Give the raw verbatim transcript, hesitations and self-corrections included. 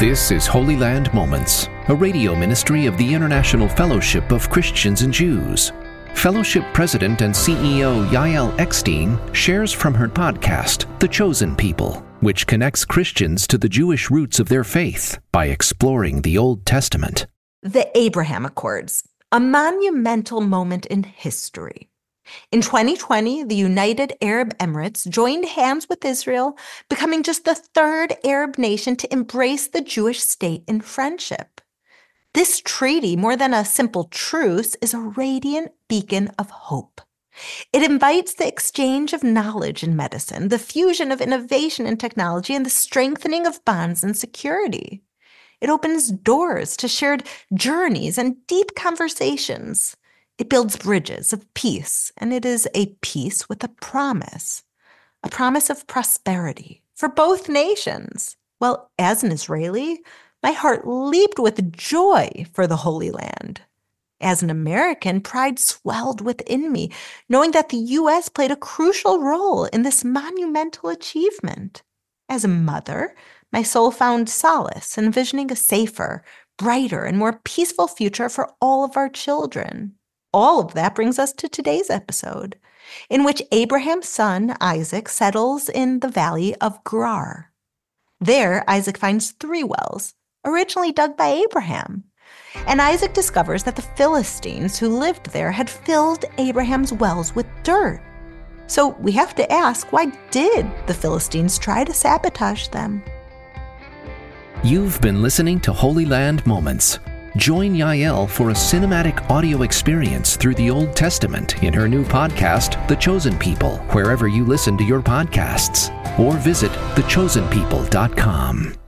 This is Holy Land Moments, a radio ministry of the International Fellowship of Christians and Jews. Fellowship President and C E O Yael Eckstein shares from her podcast, The Chosen People, which connects Christians to the Jewish roots of their faith by exploring the Old Testament. The Abraham Accords, a monumental moment in history. In twenty twenty, the United Arab Emirates joined hands with Israel, becoming just the third Arab nation to embrace the Jewish state in friendship. This treaty, more than a simple truce, is a radiant beacon of hope. It invites the exchange of knowledge in medicine, the fusion of innovation and technology, and the strengthening of bonds and security. It opens doors to shared journeys and deep conversations. It builds bridges of peace, and it is a peace with a promise, a promise of prosperity for both nations. Well, as an Israeli, my heart leaped with joy for the Holy Land. As an American, pride swelled within me, knowing that the U S played a crucial role in this monumental achievement. As a mother, my soul found solace in envisioning a safer, brighter, and more peaceful future for all of our children. All of that brings us to today's episode, in which Abraham's son, Isaac, settles in the valley of Gerar. There, Isaac finds three wells, originally dug by Abraham. And Isaac discovers that the Philistines who lived there had filled Abraham's wells with dirt. So we have to ask, why did the Philistines try to sabotage them? You've been listening to Holy Land Moments. Join Yael for a cinematic audio experience through the Old Testament in her new podcast, The Chosen People, wherever you listen to your podcasts, or visit the chosen people dot com.